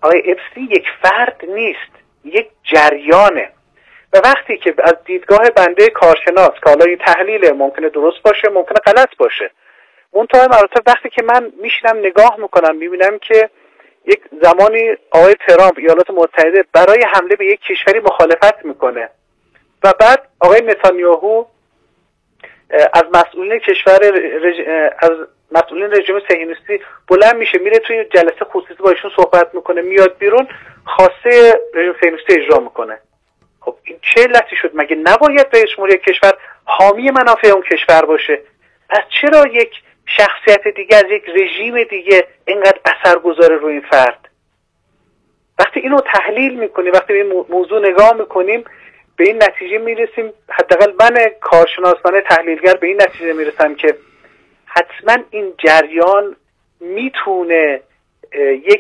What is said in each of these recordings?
آقای ابسی یک فرد نیست، یک جریانه. و وقتی که از دیدگاه بنده کارشناس که حالا این تحلیل ممکنه درست باشه ممکنه غلط باشه، منتها مراتب وقتی که من میشینم نگاه میکنم میبینم که یک زمانی آقای ترامپ ایالات متحده برای حمله به یک کشوری مخالفت میکنه و بعد آقای نتانیاهو از مسئولین از مسئولین رژیم صهیونیستی بلند میشه میره توی جلسه خصوصی با ایشون صحبت میکنه، میاد بیرون خواسته رژیم صهیونیستی اجرا میکنه. خب این چه علتی شد؟ مگه نباید رئیس جمهور یک کشور حامی منافع اون کشور باشه؟ پس چرا یک شخصیت دیگه از یک رژیم دیگه اینقدر اثر گذاره روی این فرد؟ وقتی اینو تحلیل میکنیم، وقتی به این موضوع نگاه میکنیم، به این نتیجه میرسیم، حداقل من کارشناسانه تحلیلگر به این نتیجه میرسم که حتما این جریان میتونه یک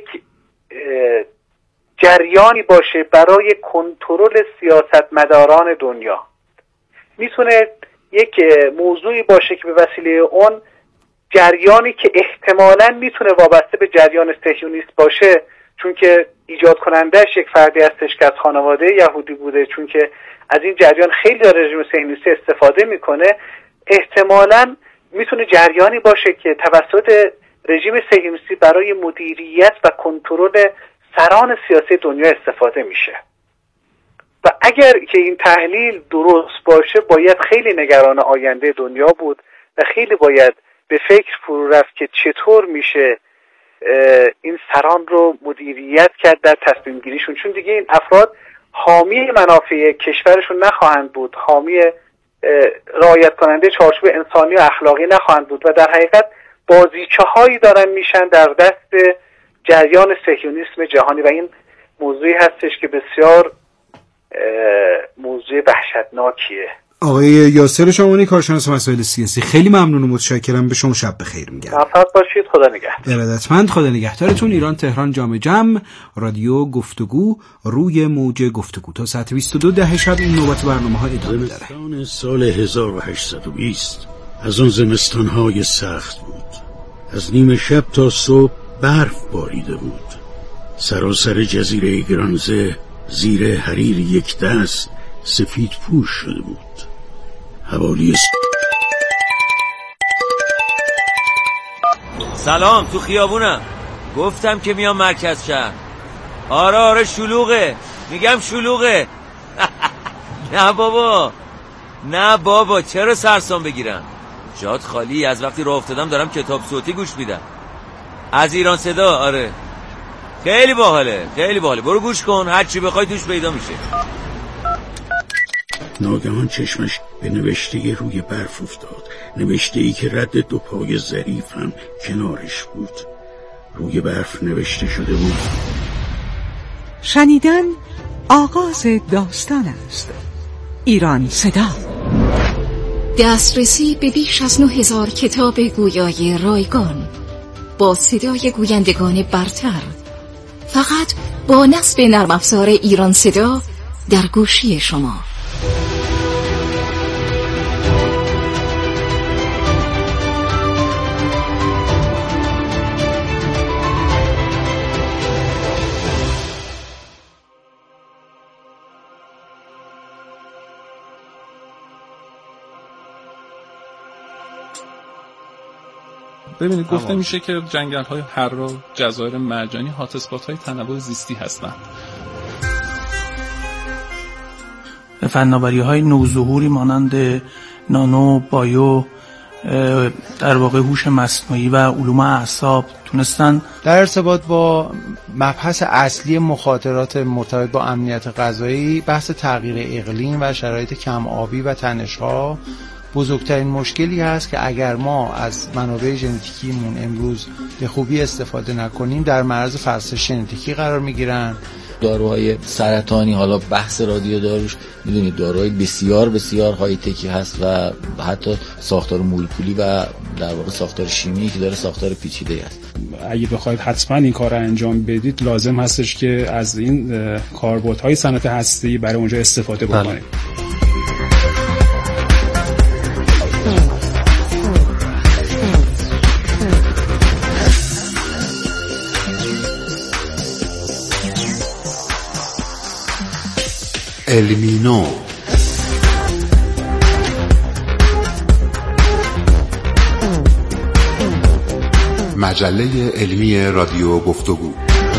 جریانی باشه برای کنترل سیاستمداران دنیا، میتونه یک موضوعی باشه که به وسیله اون جریانی که احتمالاً میتونه وابسته به جریان صهیونیست باشه، چون که ایجاد کنندش یک فردی هستش که از خانواده یهودی بوده، چون که از این جریان خیلی در رژیم صهیونیستی استفاده میکنه، احتمالاً میتونه جریانی باشه که توسط رژیم صهیونیستی برای مدیریت و کنترل سران سیاسی دنیا استفاده میشه. و اگر که این تحلیل درست باشه باید خیلی نگران آینده دنیا بود و خیلی باید به فکر فرو رفت که چطور میشه این سران رو مدیریت کرد در تصمیم گیریشون، چون دیگه این افراد حامی منافع کشورشون نخواهند بود، حامی رعایت کننده چارچوب انسانی و اخلاقی نخواهند بود و در حقیقت بازیچه هایی دارن میشن در دست جریان صهیونیسم جهانی و این موضوعی هستش که بسیار موضوع وحشتناکیه. آقای یاسر شامانی، کارشناس مسائل سیاسی، خیلی ممنون و متشکرم. به شما شب بخیر میگم. موفق باشید. خدا نگهدار. ارادتمند. خدا نگهدارتون. ایران تهران جام جم، رادیو گفتگو روی موج گفتگو تا ساعت 22 ده شب این نوبت برنامه‌ها ادامه داره. زمستان سال 1820 از اون زمستان‌های سخت بود. از نیمه شب تا صبح برف باریده بود. سراسر جزیره گرانزه زیر حریر یک دست سفید پوش شده بود. حوالی سلام، تو خیابونم. گفتم که میام مرکز شهر. آره شلوغه. میگم شلوغه. نه بابا چرا سرسام بگیرم؟ جات خالی. از وقتی راه افتادم دارم کتاب صوتی گوش میدم از ایران صدا. آره خیلی باحاله. برو گوش کن، هر چی بخوای توش پیدا میشه. ناگهان چشمش به نوشته روی برف افتاد، نوشته‌ای که رد دو پای ظریف هم کنارش بود. روی برف نوشته شده بود: شنیدن آغاز داستان است. ایران صدا. دسترسی به بیش از 9000 کتاب گویای رایگان با صدای گویندگان برتر، فقط با نصب نرم افزار ایران صدا در گوشی شما. ببینید گفته میشه که جنگل‌های حرا، جزایر مرجانی هات اسپات‌های تنوع زیستی هستند. فناوری‌های نوظهوری مانند نانو، بایو، در واقع هوش مصنوعی و علوم اعصاب تونستن در ارتباط با مبحث اصلی مخاطرات مرتبط با امنیت غذایی، بحث تغییر اقلیم و شرایط کم آبی و تنش‌ها بزرگترین مشکلی هست که اگر ما از منابع ژنتیکیمون امروز به خوبی استفاده نکنیم در معرض فرسایش ژنتیکی قرار میگیرن. داروهای سرطانی، حالا بحث رادیو داروش میدونید داروهای بسیار بسیار های تکی هست و حتی ساختار مولکولی و در واقع ساختار شیمیایی که داره ساختار پیچیده است. اگه بخواید حتما این کار رو انجام بدید لازم هستش که از این کاربردهای صنعت هسته‌ای برای اونجا استفاده بکنید. علمینو. مجله علمی رادیو گفتگو.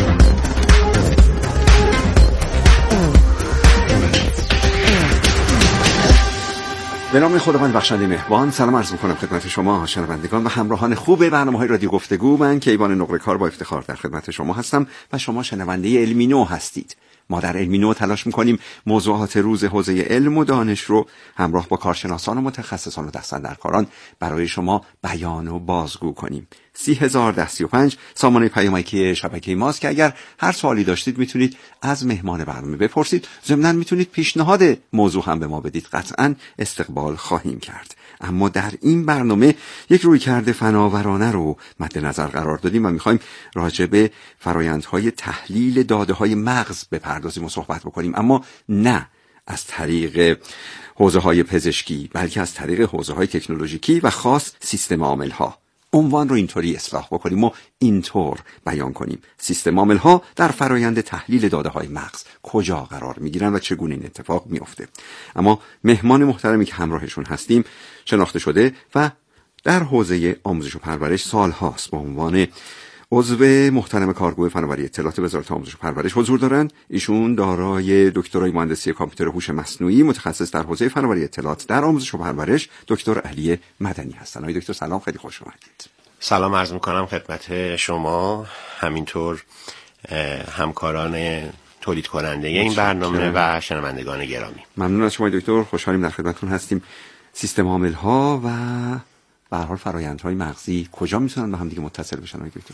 به نام خداوند بخشنده مهربان، سلام عرض می‌کنم خدمت شما شنوندگان و همراهان خوب برنامه‌های رادیو گفتگو. من کیوان نقره‌کار با افتخار در خدمت شما هستم و شما شنونده علمینو هستید. ما در علمینو تلاش می‌کنیم موضوعات روز حوزه علم و دانش رو همراه با کارشناسان و متخصصان و دستاندرکاران برای شما بیان و بازگو کنیم. 301035 سامانه پیامکی شبکه ماست که اگر هر سوالی داشتید میتونید از مهمان برنامه بپرسید. ضمناً میتونید پیشنهاد موضوع هم به ما بدید، قطعاً استقبال خواهیم کرد. اما در این برنامه یک رویکرد فناورانه رو مد نظر قرار دادیم و میخوایم راجع به فرایندهای تحلیل داده‌های مغز بپردازیم و صحبت بکنیم، اما نه از طریق حوزه‌های پزشکی بلکه از طریق حوزه‌های تکنولوژیکی و خاص سیستم عامل‌ها. عنوان رو اینطوری اصلاح بکنیم و اینطور بیان کنیم: سیستم عامل‌ها در فرایند تحلیل داده‌های مغز کجا قرار می‌گیرن و چگونه این اتفاق می‌افته. اما مهمان محترمی که همراهشون هستیم شناخته شده و در حوزه آموزش و پرورش سال‌هاست به عنوان عضو محترم کارگروه فناوری اطلاعات وزارت آموزش و پرورش حضور دارند. ایشون دارای دکترای مهندسی کامپیوتر و هوش مصنوعی، متخصص در حوزه فناوری اطلاعات در آموزش و پرورش، دکتر علی مدنی هستند. آقای دکتر سلام، خیلی خوش اومدید. سلام عرض می‌کنم خدمت شما، همینطور همکاران تولید کننده این برنامه و شنوندگان گرامی. ممنون از شما دکتر، خوشحالیم در خدمتتون هستیم. سیستم عامل‌ها و به هر حال فرآیندهای مغزی کجا میتونن با هم دیگه متصل بشن آقای دکتر؟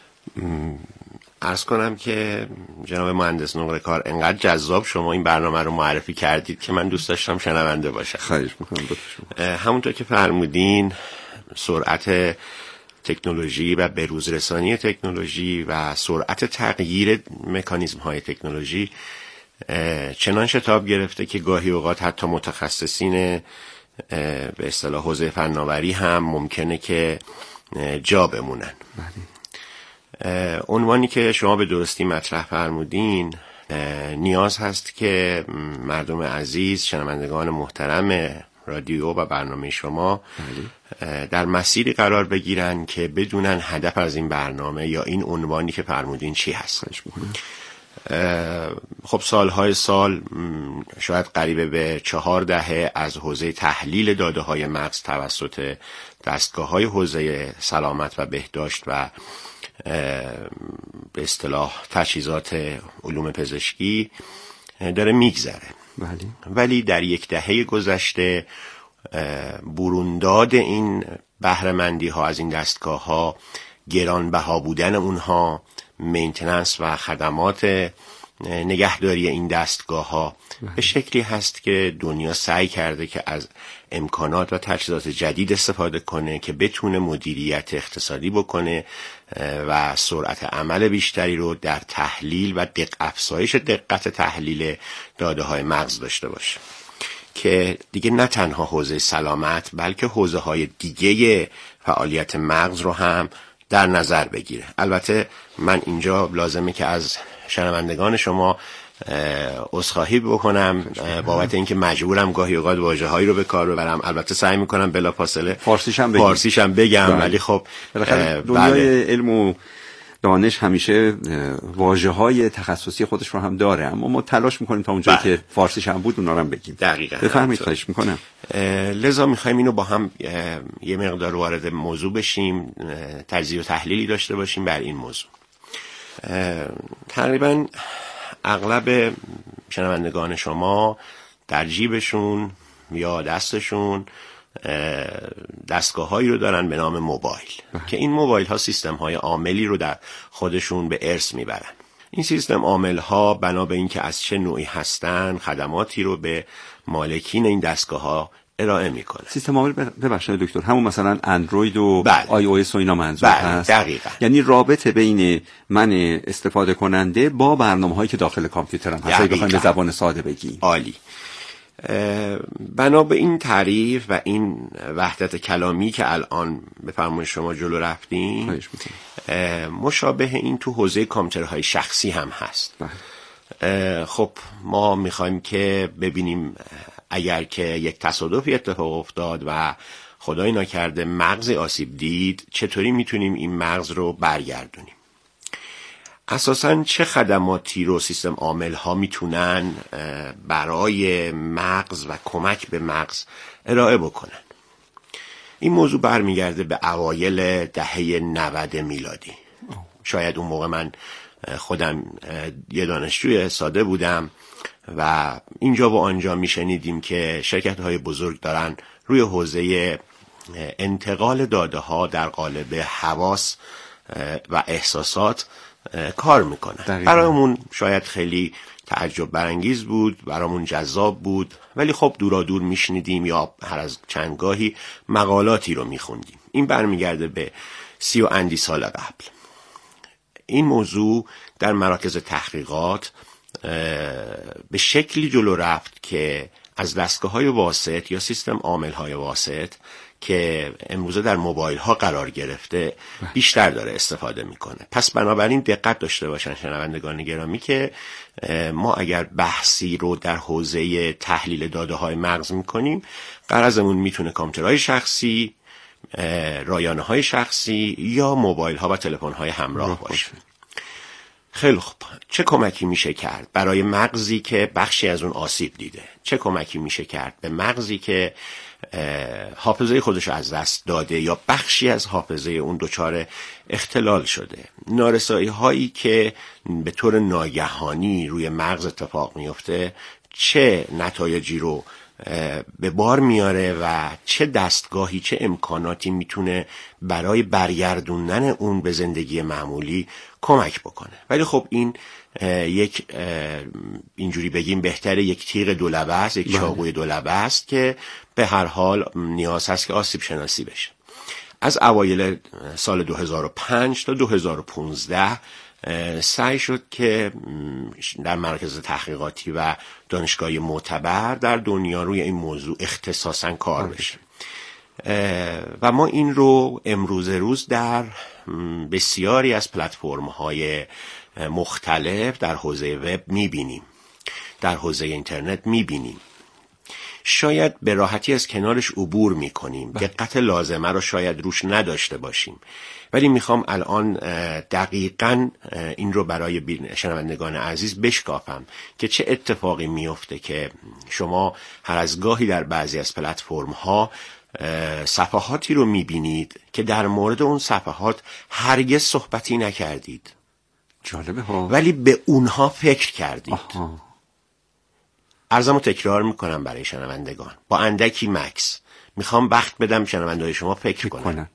عرض کنم که جناب مهندس نقره‌کار انقدر جذاب شما این برنامه رو معرفی کردید که من دوست داشتم شنونده باشم. خواهش می‌کنم. همونطور که فرمودین، سرعت تکنولوژی و بروزرسانی تکنولوژی و سرعت تغییر مکانیزم‌های تکنولوژی چنان شتاب گرفته که گاهی اوقات حتی متخصصین به اصطلاح حوزه فناوری هم ممکنه که جا بمونن. عنوانی که شما به درستی مطرح فرمودین نیاز هست که مردم عزیز، شنوندگان محترم رادیو و برنامه شما در مسیری قرار بگیرن که بدونن هدف از این برنامه یا این عنوانی که فرمودین چی هست. خب سالهای سال، شاید قریب به 4 دهه از حوزه تحلیل داده‌های مغز توسط دستگاه‌های حوزه سلامت و بهداشت و به اصطلاح تجهیزات علوم پزشکی داره میگذره. ولی در 1 دهه گذشته برونداد این بهره‌مندی‌ها از این دستگاه‌ها، گرانبها بودن اونها، مینتیننس و خدمات نگهداری این دستگاه‌ها به شکلی هست که دنیا سعی کرده که از امکانات و تجهیزات جدید استفاده کنه که بتونه مدیریت اقتصادی بکنه و سرعت عمل بیشتری رو در تحلیل و افزایش دقت تحلیل داده‌های مغز داشته باشه، که دیگه نه تنها حوزه سلامت بلکه حوزه‌های دیگه فعالیت مغز رو هم در نظر بگیره. البته من اینجا لازمه که از شنوندگان شما عذرخواهی بکنم بابت اینکه مجبورم گاهی اوقات واژه‌هایی رو به کار ببرم. البته سعی میکنم بلافاصله فارسیشم بگم ولی خب دنیای علم و دانش همیشه واژه‌های تخصصی خودش رو هم داره، اما ما تلاش میکنیم تا اونجایی که فارسیش هم بود اونا رو هم بگیم. دقیقاً. بفرمایید، خواهش میکنم. لذا میخوایم اینو با هم یه مقدار وارد موضوع بشیم، تجزیه و تحلیلی داشته باشیم بر این موضوع. تقریباً اغلب شنوندگان شما در جیبشون یا دستشون دستگاه‌هایی رو دارن به نام موبایل که این موبایل ها سیستم های عاملی رو در خودشون به ارث میبرن. این سیستم عامل ها بنا به اینکه از چه نوعی هستن خدماتی رو به مالکین این دستگاه ها ارائه میکنه. سیستم عامل ببخشید دکتر، همون مثلا اندروید و آی او اس و اینا منظور هست؟ دقیقاً. یعنی رابطه بین من استفاده کننده با برنامه‌هایی که داخل کامپیوترم هست، اگه بخوایم به زبان ساده بگیم. عالی. بنا به این تعریف و این وحدت کلامی که الان به فرمان شما جلو رفتیم، مشابه این تو حوزه کامپیوترهای شخصی هم هست. خب ما میخوایم که ببینیم اگر که یک تصادفی اتفاق افتاد و خدای نکرده مغز آسیب دید، چطوری میتونیم این مغز رو برگردونیم. اساساً چه خدماتی رو سیستم عامل ها میتونن برای مغز و کمک به مغز ارائه بکنن؟ این موضوع برمیگرده به اوایل دهه 90 میلادی. شاید اون موقع من خودم یه دانشجوی ساده بودم و اینجا و آنجا میشنیدیم که شرکت های بزرگ دارن روی حوزه انتقال داده ها در قالب حواس و احساسات کار میکنن. برامون شاید خیلی تعجب برانگیز بود، برامون جذاب بود، ولی خب دورا دور میشنیدیم یا هر از چندگاهی مقالاتی رو میخوندیم. این برمیگرده به 30 و اندی سال قبل. این موضوع در مراکز تحقیقات به شکلی جلو رفت که از دستگاه‌های واسط یا سیستم عامل‌های واسط که امروزه در موبایل ها قرار گرفته بیشتر داره استفاده میکنه. پس بنابراین دقت داشته باشن شنوندگان گرامی که ما اگر بحثی رو در حوزه تحلیل داده های مغز میکنیم، غرضمون میتونه کامپیوترهای شخصی، رایانه های شخصی یا موبایل ها و تلفن های همراه باشه. خیلی خوب، چه کمکی میشه کرد برای مغزی که بخشی از اون آسیب دیده؟ چه کمکی میشه کرد به مغزی که حافظه خودش از دست داده یا بخشی از حافظه اون دچار اختلال شده؟ نارسایی هایی که به طور ناگهانی روی مغز اتفاق میفته چه نتایجی رو به بار میاره و چه دستگاهی، چه امکاناتی میتونه برای برگردوندن اون به زندگی معمولی کمک بکنه؟ ولی خب این یک اینجوری بگیم بهتره یک تیغ دولبه است، یک چاقوی دولبه است که به هر حال نیاز هست که آسیب شناسی بشه. از اوایل سال 2005 تا 2015 سعی شد که در مراکز تحقیقاتی و دانشگاهی معتبر در دنیا روی این موضوع اختصاصاً کار بشه و ما این رو امروز روز در بسیاری از پلتفرم‌های مختلف در حوزه وب می‌بینیم، در حوزه اینترنت می‌بینیم. شاید به راحتی از کنارش عبور می‌کنیم، دقت لازمه رو شاید روش نداشته باشیم، ولی میخوام الان دقیقاً این رو برای شنوندگان عزیز بشکافم که چه اتفاقی میفته که شما هر از گاهی در بعضی از پلتفرم‌ها صفحاتی رو میبینید که در مورد اون صفحات هرگز صحبتی نکردید. جالبه ها. ولی به اونها فکر کردید. عرضمو تکرار میکنم برای شنوندگان با اندکی مکس. میخوام وقت بدم شنوندگان شما فکر کنن.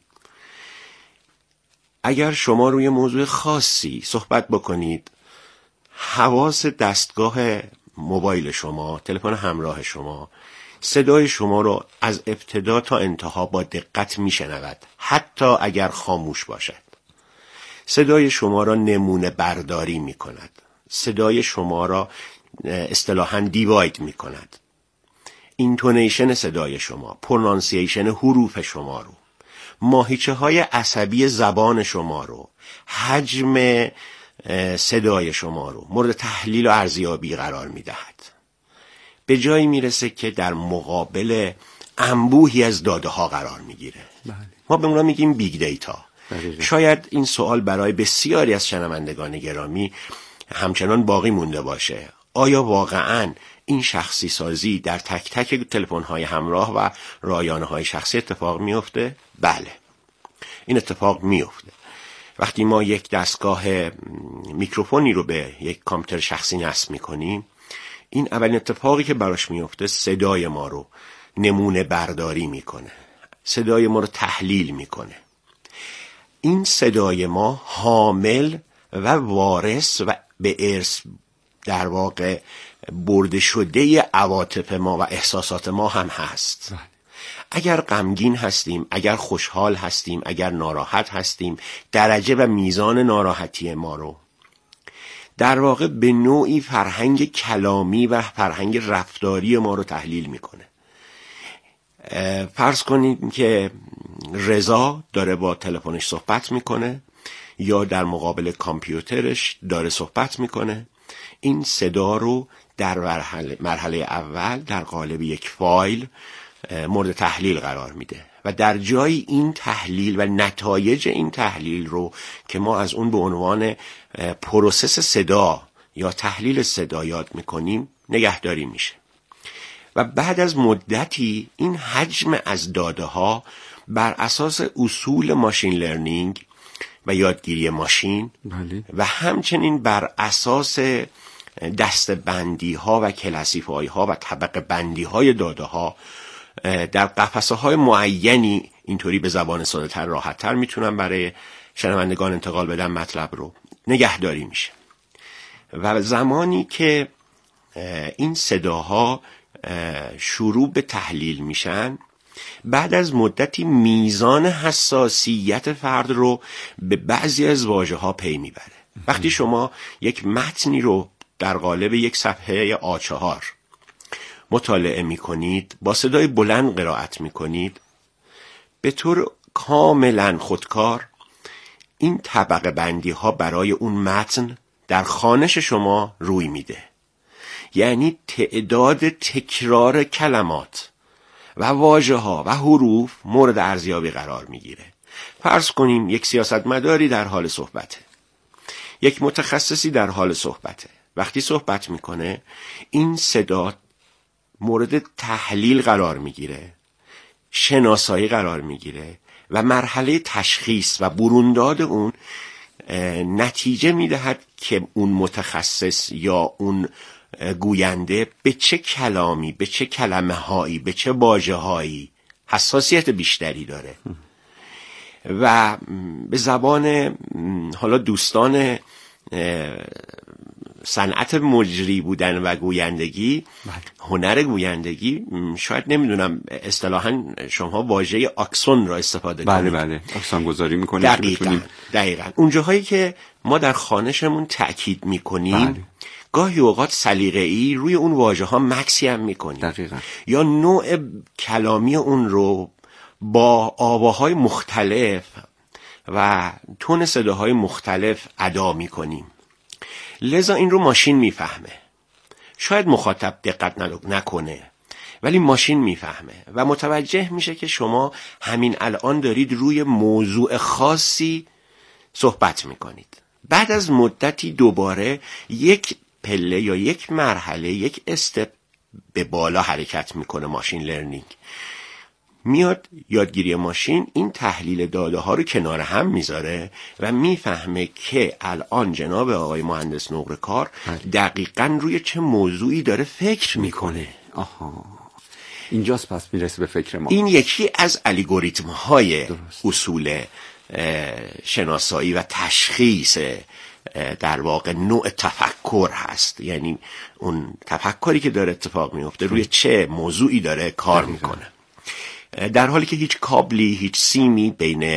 اگر شما روی موضوع خاصی صحبت بکنید، حواس دستگاه موبایل شما، تلفن همراه شما، صدای شما رو از ابتدا تا انتها با دقت میشنود، حتی اگر خاموش باشد. صدای شما را نمونه برداری میکند. صدای شما را اصطلاحاً دیواید میکند. اینتونیشن صدای شما، پرونانسیشن حروف شما رو، ماهیچه های عصبی زبان شما رو، حجم صدای شما رو مورد تحلیل و ارزیابی قرار میدهد. به جایی میرسه که در مقابل انبوهی از داده ها قرار میگیره. ما به اونا میگیم بیگ دیتا. شاید این سوال برای بسیاری از شنوندگان گرامی همچنان باقی مونده باشه. آیا واقعاً این شخصی سازی در تک تک تلفن‌های همراه و رایانه‌های شخصی اتفاق میفته؟ بله، این اتفاق میفته. وقتی ما یک دستگاه میکروفونی رو به یک کامپیوتر شخصی نصب میکنیم، این اولین اتفاقی که براش میفته صدای ما رو نمونه برداری میکنه، صدای ما رو تحلیل میکنه. این صدای ما حامل و وارث و به ارث در واقع برده شده عواطف ما و احساسات ما هم هست. اگر غمگین هستیم، اگر خوشحال هستیم، اگر ناراحت هستیم، درجه و میزان ناراحتی ما رو در واقع به نوعی فرهنگ کلامی و فرهنگ رفتاری ما رو تحلیل میکنه. فرض کنید که رضا داره با تلفنش صحبت میکنه یا در مقابل کامپیوترش داره صحبت میکنه این صدا رو در مرحله اول در قالب یک فایل مورد تحلیل قرار میده و در جای این تحلیل و نتایج این تحلیل رو که ما از اون به عنوان پروسس صدا یا تحلیل صدا یاد میکنیم نگهداری میشه و بعد از مدتی این حجم از داده ها بر اساس اصول ماشین لرنینگ و یادگیری ماشین و همچنین بر اساس دسته‌بندی ها و کلاسیفای ها و طبقه بندی های داده ها در قفسه های معینی، اینطوری به زبان ساده تر راحت تر میتونم برای شنوندگان انتقال بدم مطلب رو، نگهداری میشه. و زمانی که این صداها شروع به تحلیل میشن، بعد از مدتی میزان حساسیت فرد رو به بعضی از واژه ها پی میبره. وقتی شما یک متنی رو در قالب یک صفحه A4 مطالعه میکنید، با صدای بلند قرائت میکنید، به طور کاملا خودکار این طبقه بندی ها برای اون متن در خوانش شما روی میده. یعنی تعداد تکرار کلمات و واژه ها و حروف مورد ارزیابی قرار میگیره. فرض کنیم یک سیاستمداری در حال صحبته، یک متخصصی در حال صحبته. وقتی صحبت میکنه این صدا مورد تحلیل قرار میگیره، شناسایی قرار میگیره و مرحله تشخیص و برونداد اون نتیجه میدهد که اون متخصص یا اون گوینده به چه کلامی، به چه کلمه هایی، به چه واژه هایی حساسیت بیشتری داره. و به زبان حالا دوستان صنعت مجری بودن و گویندگی، هنر گویندگی، شاید نمیدونم اصطلاحاً شما واژه آکسون را استفاده کنید. بله آکسون گذاری میکنید. دقیقاً اونجاهایی که ما در خوانشمون تأکید میکنیم گاهی اوقات سلیقه‌ای روی اون واژه ها مکسی هم میکنیم. دقیقاً. یا نوع کلامی اون رو با آواهای مختلف و تون صداهای مختلف ادا میکنیم. لذا این رو ماشین میفهمه. شاید مخاطب دقت نکنه ولی ماشین میفهمه و متوجه میشه که شما همین الان دارید روی موضوع خاصی صحبت میکنید. بعد از مدتی دوباره یک پله یا یک مرحله، یک استپ به بالا حرکت میکنه ماشین لرنینگ. میاد یادگیری ماشین این تحلیل داده ها رو کنار هم میذاره و میفهمه که الان جناب آقای مهندس نقره‌کار دقیقاً روی چه موضوعی داره فکر میکنه. آها، اینجاست پس میرسه به فکر ما. این یکی از الگوریتم های اصول شناسایی و تشخیص در واقع نوع تفکر هست. یعنی اون تفکری که داره اتفاق میفته روی چه موضوعی داره کار میکنه، در حالی که هیچ کابلی، هیچ سیمی بین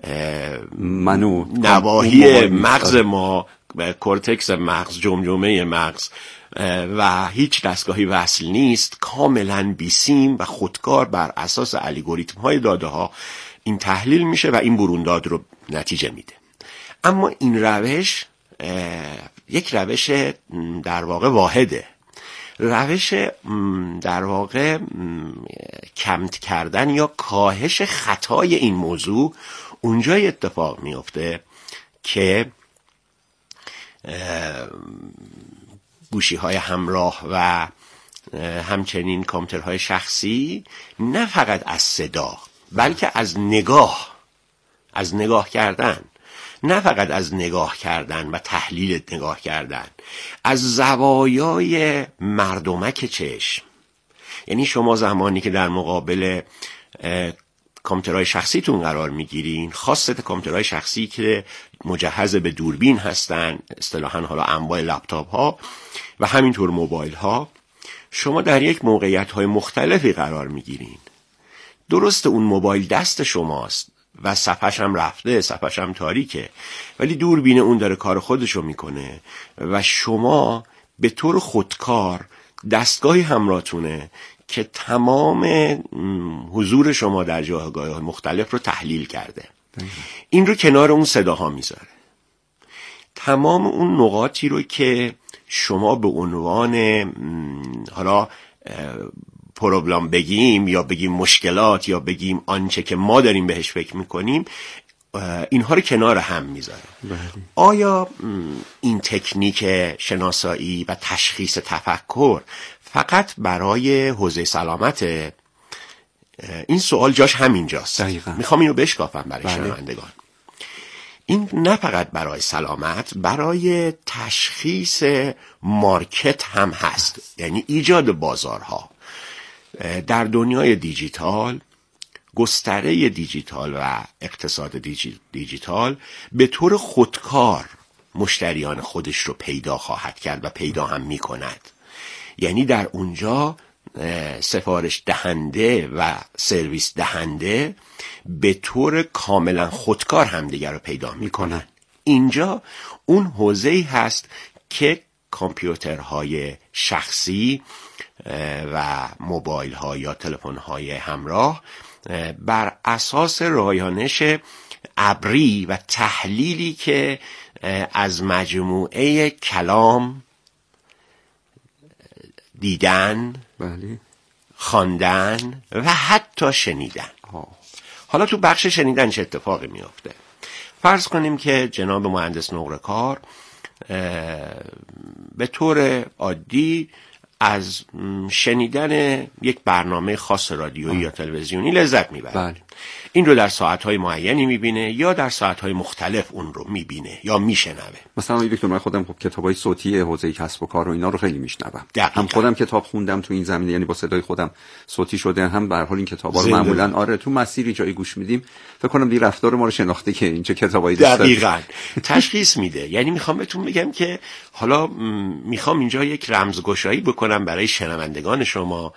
نواحی مغز ما، کورتکس مغز، جمجمه مغز و هیچ دستگاهی وصل نیست. کاملا بی سیم و خودکار بر اساس الگوریتم های داده ها این تحلیل میشه و این برونداد رو نتیجه میده. اما این روش یک روش در واقع واحده، روش در واقع کم کردن یا کاهش خطای این موضوع اونجای اتفاق میفته که گوشی‌های همراه و همچنین کامپیوترهای شخصی نه فقط از صدا بلکه از نگاه کردن، نه فقط از نگاه کردن و تحلیل نگاه کردن، از زوایای مردمک چشم. یعنی شما زمانی که در مقابل کامپیوترهای شخصیتون قرار میگیرین، خاصه کامپیوترهای شخصی که مجهز به دوربین هستن، اصطلاحاً حالا انواع لپتاپ ها و همینطور موبایل ها، شما در یک موقعیت های مختلفی قرار میگیرین. درست اون موبایل دست شماست و صفحش هم رفته، صفحش هم تاریکه، ولی دوربین اون داره کار خودشو میکنه و شما به طور خودکار دستگاهی همراهتونه که تمام حضور شما در جایگاه مختلف رو تحلیل کرده. این رو کنار اون صداها میذاره. تمام اون نقاطی رو که شما به عنوان حالا پروبلم بگیم یا بگیم مشکلات یا بگیم آنچه که ما داریم بهش فکر میکنیم، اینها رو کنار هم میذاره. آیا این تکنیک شناسایی و تشخیص تفکر فقط برای حوزه سلامت؟ این سوال جاش همینجاست. میخوام اینو بشکافم برای شنوندگان. این نه فقط برای سلامت، برای تشخیص مارکت هم هست، یعنی ایجاد بازارها. در دنیای دیجیتال، گستره دیجیتال و اقتصاد دیجیتال به طور خودکار مشتریان خودش رو پیدا خواهد کرد و پیدا هم می کند. یعنی در اونجا سفارش دهنده و سرویس دهنده به طور کاملا خودکار همدیگر رو پیدا می کنند. اینجا اون حوزه‌ای هست که کامپیوترهای شخصی و موبایل ها یا تلفن های همراه بر اساس رایانش ابری و تحلیلی که از مجموعه کلام، دیدن، خواندن و حتی شنیدن. حالا تو بخش شنیدن چه اتفاقی میافته؟ فرض کنیم که جناب مهندس نقره‌کار به طور عادی از شنیدن یک برنامه خاص رادیویی یا تلویزیونی لذت میبره. این رو در ساعتهای معینی میبینه یا در ساعتهای مختلف اون رو میبینه یا میشنوه. مثلا دکتر من خودم خب کتابای صوتی حوزه کسب و کار و اینا رو خیلی میشنوم. هم خودم کتاب خوندم تو این زمینه، یعنی با صدای خودم صوتی شده، هم به هر حال این کتابا رو معمولا تو مسیری جایی گوش میدیم. فکر کنم دی رفتار ما رو شناخته که این چه کتابایی دوست داره. دقیقاً تشخیص میده. یعنی میخوام بهتون بگم که حالا میخوام اینجا یک رمزگشایی بکنم برای شنوندگان شما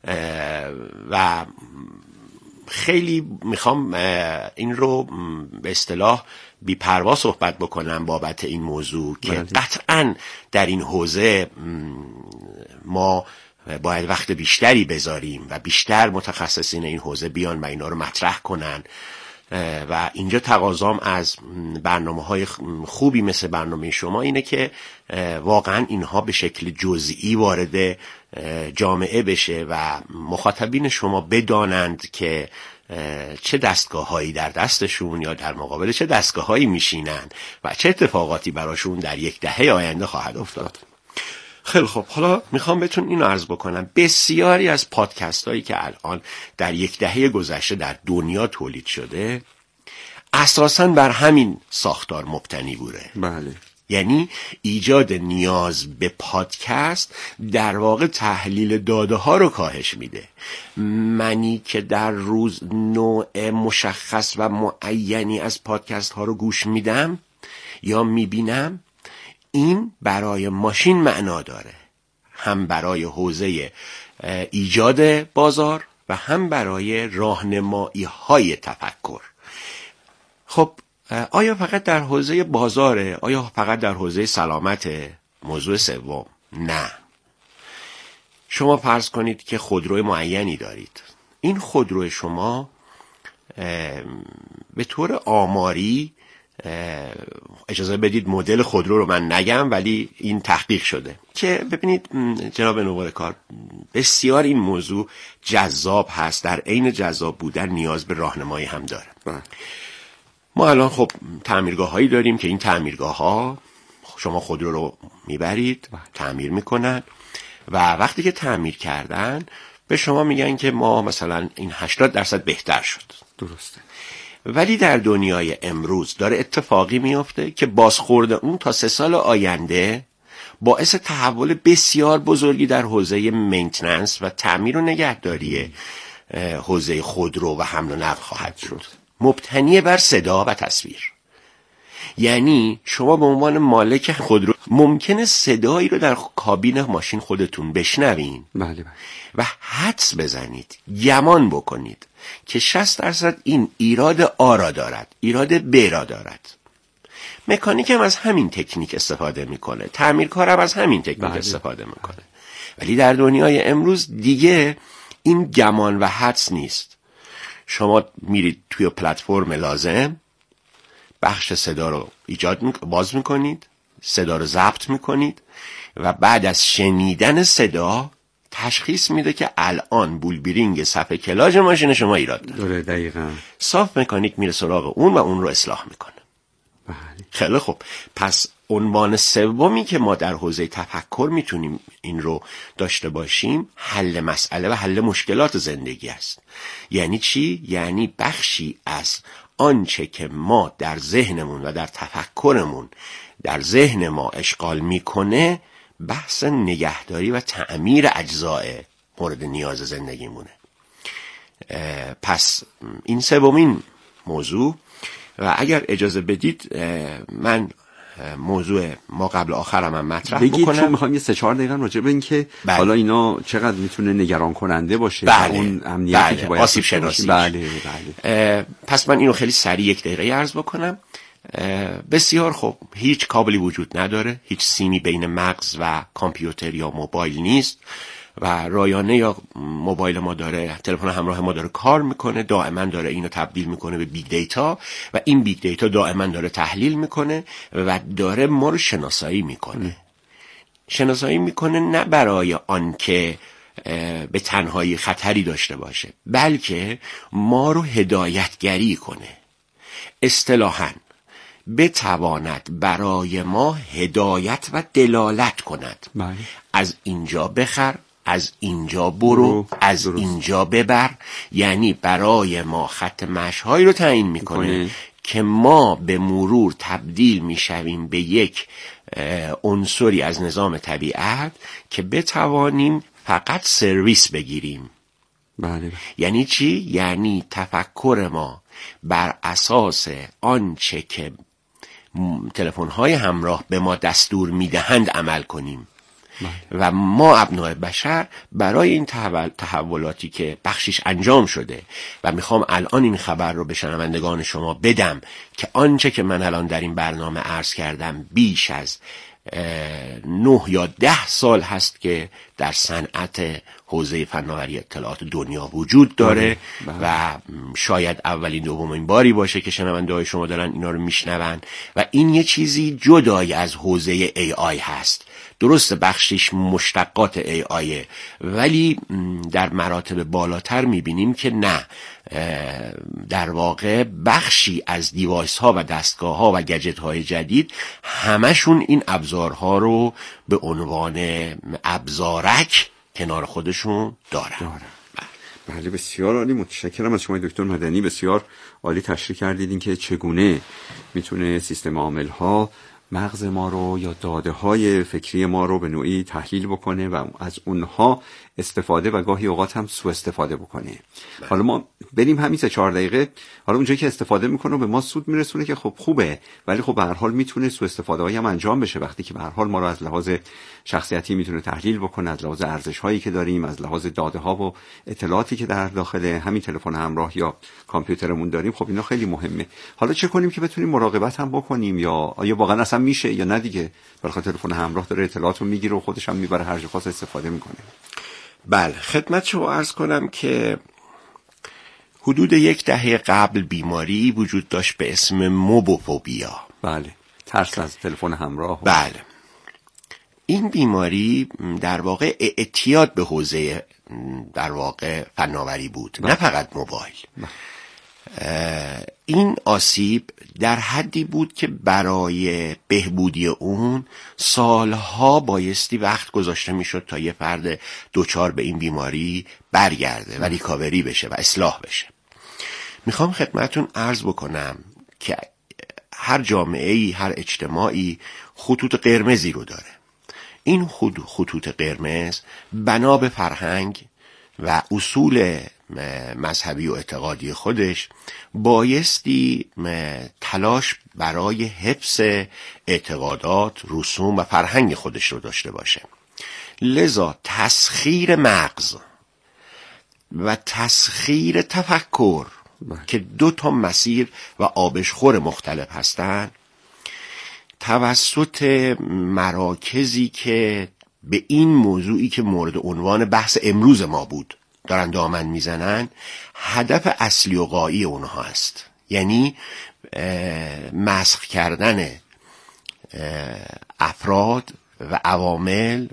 و خیلی میخوام این رو به اصطلاح بی‌پروا صحبت بکنم بابت این موضوع که قطعاً در این حوزه ما باید وقت بیشتری بذاریم و بیشتر متخصصین این حوزه بیان و اینا رو مطرح کنن و اینجا تقاضام از برنامه‌های خوبی مثل برنامه شما اینه که واقعا اینها به شکل جزئی وارد جامعه بشه و مخاطبین شما بدانند که چه دستگاه‌هایی در دستشون یا در مقابل چه دستگاه‌هایی میشینن و چه اتفاقاتی براشون در یک دهه آینده خواهد افتاد. خیلی خب، حالا میخوام بهتون اینو عرض بکنم. بسیاری از پادکست هایی که الان در یک دهه گذشته در دنیا تولید شده اساساً بر همین ساختار مبتنی بوده. یعنی ایجاد نیاز به پادکست در واقع تحلیل داده ها رو کاهش میده. منی که در روز نوع مشخص و معینی از پادکست ها رو گوش میدم یا میبینم، این برای ماشین معنا داره، هم برای حوزه ایجاد بازار و هم برای راهنمایی های تفکر. خب آیا فقط در حوزه بازاره؟ آیا فقط در حوزه سلامت؟ موضوع سوم، نه. شما فرض کنید که خودروی معینی دارید. این خودرو شما به طور آماری، اجازه بدید مدل خودرو رو من نگم ولی این تحقیق شده که ببینید جناب نقره‌کار، بسیار این موضوع جذاب هست، در عین جذاب بودن نیاز به راهنمایی هم داره. ما الان خب تعمیرگاه هایی داریم که این تعمیرگاه ها شما خودرو رو میبرید تعمیر میکنن و وقتی که تعمیر کردن به شما میگن که ما مثلا این 80% بهتر شد. درسته. ولی در دنیای امروز داره اتفاقی میفته که بازخورد اون تا 3 سال آینده باعث تحول بسیار بزرگی در حوزه مینتیننس و تعمیر و نگهداری حوزه خودرو و حمل و نقل خواهد شد، مبتنی بر صدا و تصویر. یعنی شما به عنوان مالک خودرو ممکنه صدایی رو در کابین ماشین خودتون بشنوین و حدس بزنید، گمان بکنید که 60% این ایراد آ را دارد، ایراد ب را دارد. مکانیک هم از همین تکنیک استفاده میکنه، تعمیرکار هم از همین تکنیک استفاده میکنه. ولی در دنیای امروز دیگه این گمان و حدس نیست. شما میرید توی پلتفرم لازم، بخش صدا رو باز میکنید، صدا رو ضبط میکنید و بعد از شنیدن صدا تشخیص میده که الان بولبیرینگ صفحه کلاژ ماشین شما ایراد داره. دقیقاً. صاف مکانیک میره سراغ اون و اون رو اصلاح میکنه. بله. خیلی خوب. پس عنوان سومی که ما در حوزه تفکر میتونیم این رو داشته باشیم حل مسئله و حل مشکلات زندگی است. یعنی چی؟ یعنی بخشی از آنچه که ما در ذهنمون و در تفکرمون در ذهن ما اشغال میکنه بحث نگهداری و تعمیر اجزاء مورد نیاز زندگیمونه. پس این سومین موضوع. و اگر اجازه بدید من موضوع ما قبل آخرم هم مطرح بکنم. چون میخوایم یه 3-4 دقیقه راجع به این که حالا اینا چقدر میتونه نگران کننده باشه. بله. اون امنیتی که باید آسیب شناسی. بله. پس من اینو خیلی سریع 1 دقیقه عرض بکنم. بسیار خوب. هیچ کابلی وجود نداره، هیچ سیمی بین مغز و کامپیوتر یا موبایل نیست و رایانه یا موبایل ما داره، تلفن همراه ما داره کار میکنه، دائما داره اینو تبدیل میکنه به بیگ دیتا و این بیگ دیتا دائما داره تحلیل میکنه و داره ما رو شناسایی میکنه. شناسایی میکنه نه برای آن که به تنهایی خطری داشته باشه، بلکه ما رو هدایتگری کنه. اصطلاحاً بتواند برای ما هدایت و دلالت کند. از اینجا بخر، از اینجا برو، از اینجا ببر. یعنی برای ما خط مشی‌هایی رو تعیین میکنه که ما به مرور تبدیل میشویم به یک عنصری از نظام طبیعت که بتوانیم فقط سرویس بگیریم. بله. یعنی چی؟ یعنی تفکر ما بر اساس آنچه که تلفن‌های همراه به ما دستور میدهند عمل کنیم. و ما ابناء بشر برای این تحولاتی که بخشش انجام شده و میخوام الان این خبر رو به شنوندگان شما بدم که آنچه که من الان در این برنامه عرض کردم بیش از 9 یا 10 سال هست که در صنعت حوزه فناوری اطلاعات دنیا وجود داره و شاید اولین دومین باری باشه که شنونده‌های شما دارن اینا رو میشنون و این یه چیزی جدای از حوزه AI هست. درست بخشش مشتقات AI ولی در مراتب بالاتر میبینیم که نه، در واقع بخشی از دیوایس ها و دستگاه ها و گجت های جدید همشون این ابزارها رو به عنوان ابزارک کنار خودشون دارن. بله بسیار عالی. متشکرم از شما دکتر مدنی. بسیار عالی تشریح کردید این که چگونه میتونه سیستم عامل ها مغز ما رو یا داده های فکری ما رو به نوعی تحلیل بکنه و از اونها استفاده و گاهی اوقات هم سوء استفاده بکنه. حالا ما بریم همین 3-4 دقیقه. حالا اونجایی که استفاده میکنه به ما سود میرسونه که خب خوبه، ولی خب به هر حال میتونه سوء استفاده هایی هم انجام بشه وقتی که به هر حال ما رو از لحاظ شخصیتی میتونه تحلیل بکنه، از لحاظ ارزش هایی که داریم، از لحاظ داده ها و اطلاعاتی که در داخل همین تلفن همراه یا کامپیوترمون داریم. خب اینا خیلی مهمه. حالا چه کنیم که بتونیم مراقبت هم بکنیم یا آیا واقعا اصلا میشه یا نه دیگه؟ برای تلفن همراه داره اطلاعات رو میگیره و خودش هم میبره هر جا خواست استفاده میکنه. بله خدمت شما عرض کنم که حدود 1 دهه قبل بیماری وجود داشت به اسم موبوفوبیا. بله، ترس از تلفن همراه. بله، این بیماری در واقع اعتیاد به حوزه در واقع فناوری بود. نه فقط موبایل. این آسیب در حدی بود که برای بهبودی اون سالها بایستی وقت گذاشته میشد تا یه فرد دوچار به این بیماری برگرده و ریکاوری بشه و اصلاح بشه. میخوام خدمتون عرض بکنم که هر جامعه‌ای، هر اجتماعی خطوط قرمزی رو داره. این خطوط قرمز بنا به فرهنگ و اصول مذهبی و اعتقادی خودش بایستی تلاش برای حفظ اعتقادات، رسوم و فرهنگ خودش رو داشته باشه. لذا تسخیر مغز و تسخیر تفکر که 2 مسیر و آبشخور مختلف هستند توسط مراکزی که به این موضوعی که مورد عنوان بحث امروز ما بود دارن دامن میزنن، هدف اصلی و غایی اونها است. یعنی مسخ کردن افراد و عوامل